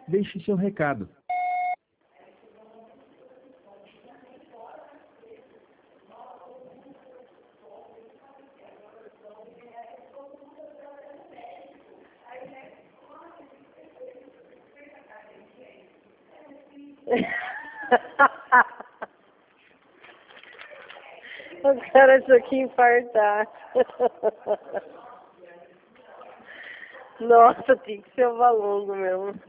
Deixe seu recado. O cara achou que ia infartar. Nossa, tinha que ser o Valongo mesmo.